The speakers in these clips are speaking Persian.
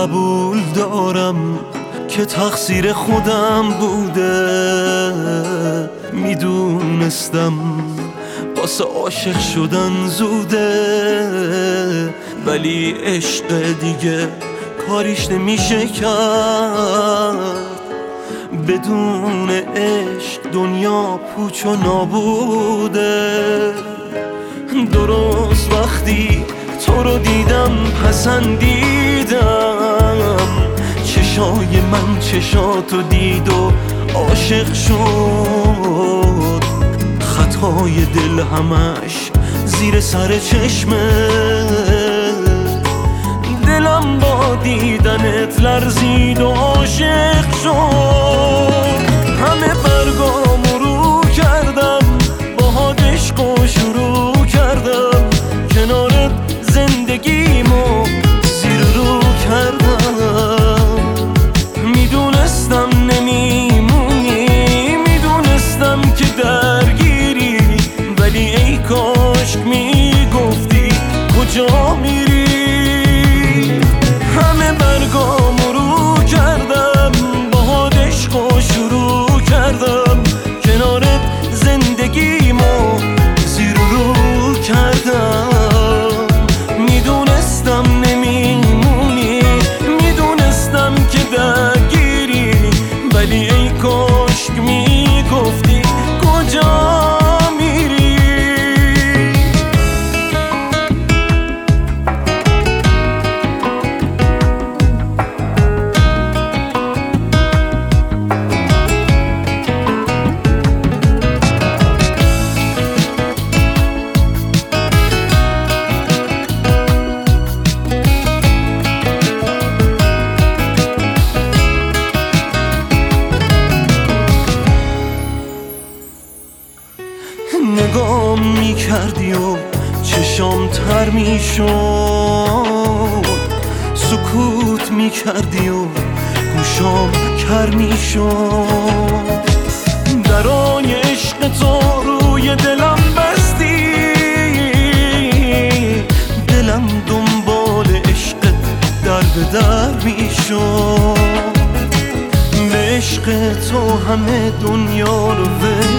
قبول دارم که تقصیر خودم بوده. میدونستم واسه عاشق شدن زوده، ولی عشق دیگه کاریش نمیشه کرد. بدون عشق دنیا پوچ و نابوده. درست وقتی تو رو دیدم پسندیدم، چشای من چشاتو دید و عاشق شد. خطای دل همش زیر سر چشمه، دلم با دیدنت لرزید و عاشق شد. همه برگامو رو کردم، باهات عشق و شروع کردم، کنارت زندگیمو زیر رو کردم. میدونستم نمیمونی، میدونستم که درگیری، ولی ای کاش میگفتی کجا میری. همه برگامو رو کردم، باهات عشق و شروع کردم، کنارت زندگیمو زیر رو کردم. میدونستم نمیمونی، میدونستم که درگیری، ولی ای کاش میگفتی کجا میری. نگام میکردی و چشام تر میشد، سکوت میکردی و گوشام کر میشد. درای عشق تو روی دلم بستی، دلم دنبال عشقت در به در میشد. به عشق تو همه دنیا رو ول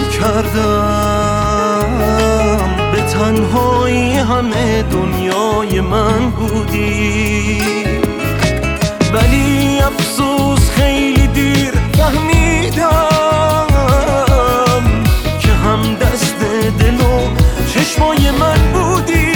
کردم، به تنهایی همه دنیای من بودی. ولی افسوس خیلی دیر فهمیدم که هم دست دل و چشمای من بودی.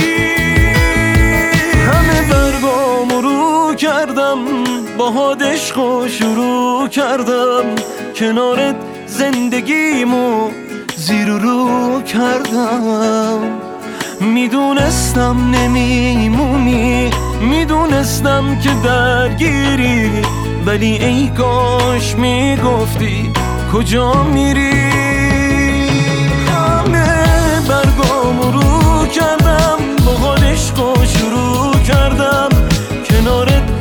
همه برگامو رو کردم، باهات عشق و شروع کردم، کنارت زندگیمو زیر رو کردم. میدونستم نمیمونی، میدونستم که درگیری، ولی ای کاش میگفتی کجا میری. همه برگامو رو کردم، باهات عشق و شروع کردم، کنارت